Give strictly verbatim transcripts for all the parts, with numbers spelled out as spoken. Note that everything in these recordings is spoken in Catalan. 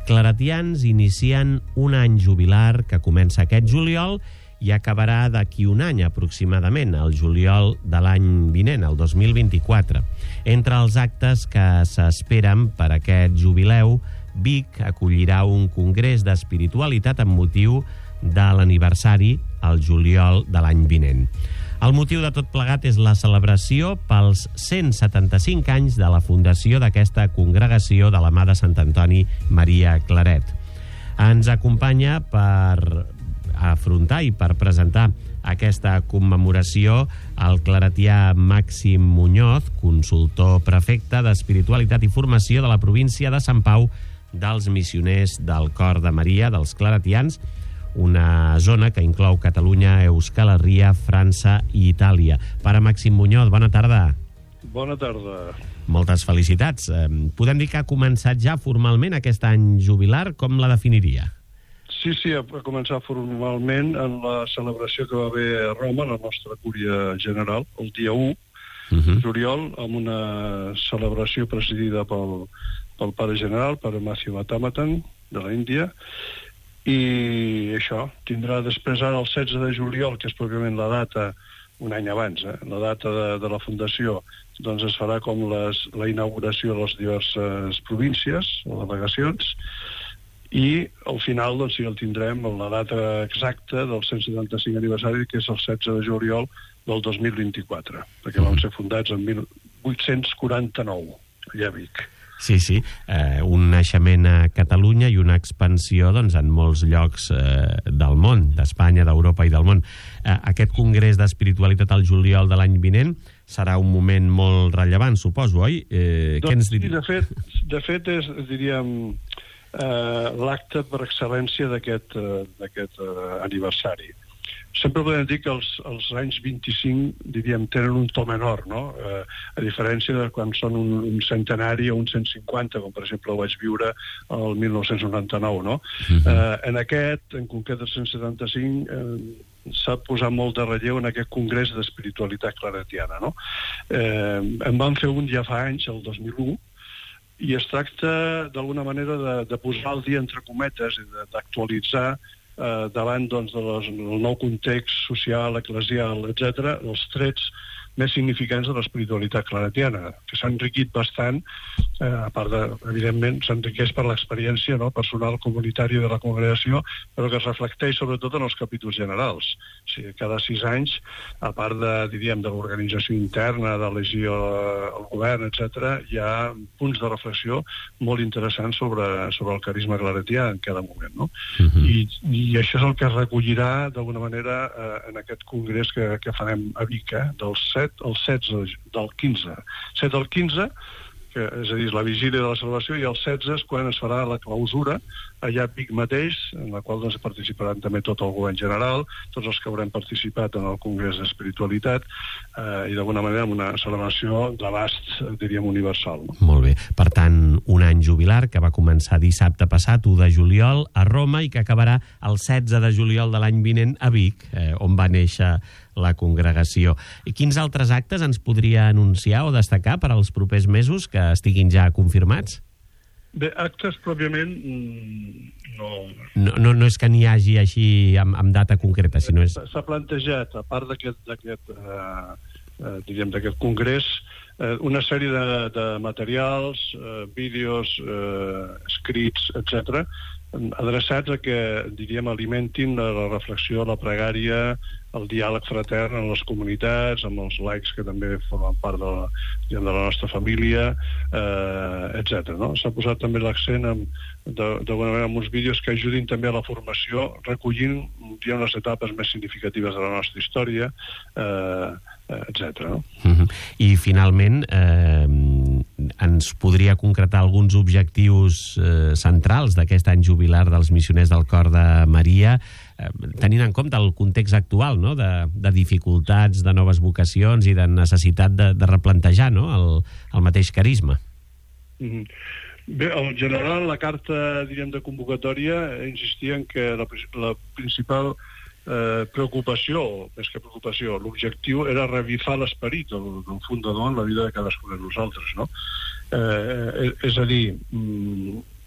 claretians inicien un any jubilar que comença aquest juliol i acabarà d'aquí un any aproximadament, el juliol de l'any vinent, el dos mil vint-i-quatre. Entre els actes que s'esperen per aquest jubileu, Vic acollirà un congrés d'espiritualitat amb motiu de l'aniversari al juliol de l'any vinent. El motiu de tot plegat és la celebració pels cent setanta-cinc anys de la fundació d'aquesta congregació de la mà de Sant Antoni Maria Claret. Ens acompanya per afrontar i per presentar aquesta commemoració el claretià Màxim Muñoz, consultor prefecte d'Espiritualitat i Formació de la província de Sant Pau dels Missioners del Cor de Maria, dels claretians, una zona que inclou Catalunya, Euskal Herria, França i Itàlia. Pare Màxim Muñoz, bona tarda. Bona tarda. Moltes felicitats. Podem dir que ha començat ja formalment aquest any jubilar? Com la definiria? Sí, sí, ha començat formalment en la celebració que va haver a Roma, la nostra cúria general, el dia u de juliol, amb una celebració presidida pel, pel pare general, pare Matthew Matamatan, de l'Índia, i això tindrà després ara el setze de juliol, que és pròpiament la data, un any abans, eh, la data de, de la fundació, doncs es farà com les, la inauguració de les diverses províncies o delegacions, i al final doncs sí el tindrem en la data exacta del cent setanta-cinc aniversari, que és el setze de juliol del dos mil vint-i-quatre, perquè van ser fundats en mil vuit-cents quaranta-nou, allà a Vic. Sí, sí, eh, un naixement a Catalunya i una expansió doncs, en molts llocs eh, del món, d'Espanya, d'Europa i del món. Eh, aquest congrés d'espiritualitat al juliol de l'any vinent serà un moment molt rellevant, suposo, oi? Eh, doncs, què ens diria? Sí, de fet, de fet és, diríem, eh, l'acte per excel·lència d'aquest eh, d'aquest eh, aniversari. Sempre podem dir que els, els anys vint-i-cinc, diríem, tenen un to menor, no? Eh, a diferència de quan són un, un centenari o un cent cinquanta, com per exemple ho vaig viure el mil nou-cents noranta-nou, no? Uh-huh. Eh, en aquest, en concret el cent setanta-cinc, eh, s'ha posat molt de relleu en aquest congrés d'espiritualitat claretiana, no? Eh, en van fer un ja fa anys, el dos mil u, i es tracta d'alguna manera de, de posar el dia entre cometes i d'actualitzar Eh, davant doncs, de les, del nou context social, eclesial, etcètera, els trets més significants de l'espiritualitat claretiana, que s'ha enriquit bastant, eh, a part de, evidentment, s'enriqueix per l'experiència, no?, personal, comunitària de la congregació, però que es reflecteix sobretot en els capítols generals. O sigui, cada sis anys, a part de, diríem, de l'organització interna, d'elegir el govern, etcètera, hi ha punts de reflexió molt interessants sobre, sobre el carisma claretià en cada moment, no? Uh-huh. I, I això és el que es recollirà, d'alguna manera, eh, en aquest congrés que, que farem a Vic, eh, del set el setze del quinze. set al quinze, que, és a dir, la vigília de la celebració, i el setze és quan es farà la clausura allà a Vic mateix, en la qual doncs, participaran també tot el govern general, tots els que haurem participat en el Congrés d'Espiritualitat, eh, i d'alguna manera amb una celebració d'abast, diríem, universal. No? Molt bé. Per tant, un any jubilar que va començar dissabte passat, u de juliol, a Roma, i que acabarà el setze de juliol de l'any vinent a Vic, eh, on va néixer la congregació. I quins altres actes ens podria anunciar o destacar per als propers mesos que estiguin ja confirmats? Bé, actes pròpiament no... No, no, no és que n'hi hagi així amb, amb data concreta, sinó és... S'ha plantejat, a part d'aquest, d'aquest, eh, eh, diríem, d'aquest congrés, eh, una sèrie de, de materials, eh, vídeos, eh, escrits, etcètera, adreçats a que, diríem, alimentin la reflexió, la pregària, el diàleg fratern en les comunitats, amb els laics que també formen part de la, de la nostra família, eh, etcètera. No? S'ha posat també l'accent d'alguna manera en uns vídeos que ajudin també a la formació, recollint ja unes etapes més significatives de la nostra història, eh, etcètera. No? Uh-huh. I finalment, eh, ens podria concretar alguns objectius eh, centrals d'aquest any jubilar dels Missioners del Cor de Maria, eh, tenint en compte el context actual, no?, de, de dificultats, de noves vocacions i de necessitat de, de replantejar, no?, el, el mateix carisma. Mm-hmm. Bé, en general, la carta, diríem, de convocatòria insistia en que la, la principal eh, preocupació, més que preocupació, l'objectiu era revifar l'esperit del, del fundador en la vida de cadascun de nosaltres, no? Eh, és a dir,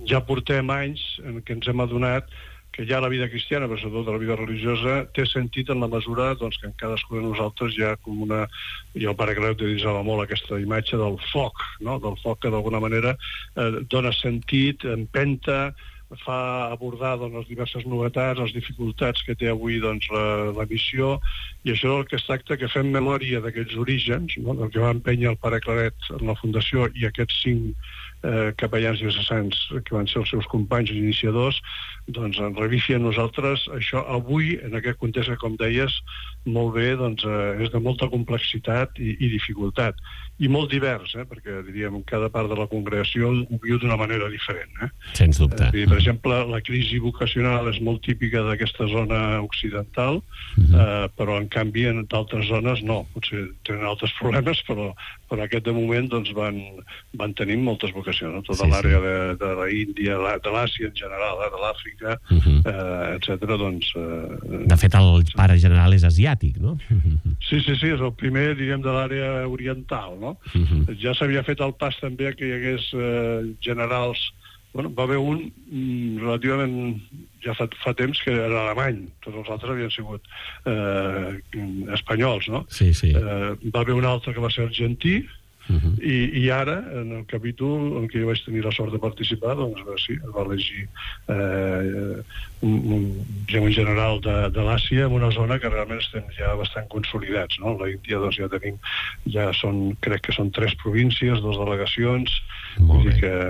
ja portem anys en què ens hem adonat que ja la vida cristiana, però sobretot la vida religiosa, té sentit en la mesura doncs, que en cadascú de nosaltres hi ha com una... I el pare Creu utilitzava molt aquesta imatge del foc, no? Del foc que d'alguna manera eh, dona sentit, empenta, fa abordar doncs, les diverses novetats, les dificultats que té avui doncs, la, la missió, i això és el que es tracta, que fem memòria d'aquells orígens, no? Del que va empènyer el pare Claret en la Fundació i aquests cinc eh, capellans diocesans que van ser els seus companys i iniciadors, doncs en revifi a nosaltres això avui, en aquest context que, com deies, molt bé, doncs, eh, és de molta complexitat i, i dificultat. I molt divers, eh? Perquè, diríem, cada part de la congregació ho viu d'una manera diferent. Eh? Sens dubte. Eh, per exemple, la crisi vocacional és molt típica d'aquesta zona occidental, uh-huh. eh, però, en canvi, en d'altres zones no. Potser tenen altres problemes, però, però aquest, de moment, doncs, van, van tenir moltes vocacions. No? Tota sí, l'àrea sí. de, de l'Índia, de l'Àsia en general, eh? De l'Àfrica, uh-huh. eh, etcètera. Doncs, eh, de fet, el pare general és asiàtic, no? Sí, sí, sí, és el primer, diríem, de l'àrea oriental, no? Uh-huh. Ja s'havia fet el pas també que hi hagués eh, generals. Bueno, va haver un mm, relativament ja fa, fa temps que era alemany, tots els altres havien sigut eh, espanyols, no? Sí, sí. Eh, va haver un altre que va ser argentí, uh-huh. i, i ara, en el capítol en què jo vaig tenir la sort de participar, doncs sí, es va elegir eh, un, un, un general de, de l'Àsia en una zona que realment estem ja bastant consolidats, no? La Índia, doncs, ja tenim, ja són, crec que són tres províncies, dos delegacions, vull dir que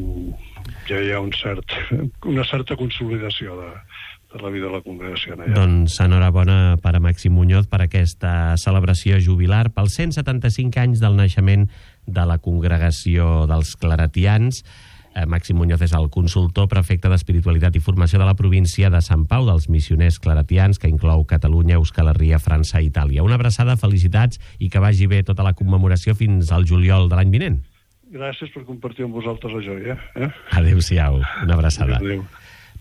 ja hi ha un cert, una certa consolidació de, de la vida de la congregació. Ja. Doncs enhorabona, pare Màxim Muñoz, per aquesta celebració jubilar pels cent setanta-cinc anys del naixement de la congregació dels claretians. Eh, Màxim Muñoz és el consultor prefecte d'Espiritualitat i Formació de la província de Sant Pau dels missioners claretians, que inclou Catalunya, Euskal Herria, França i Itàlia. Una abraçada, felicitats i que vagi bé tota la commemoració fins al juliol de l'any vinent. Gràcies per compartir amb vosaltres la joia. Eh? Adéu-siau, una abraçada. Adéu.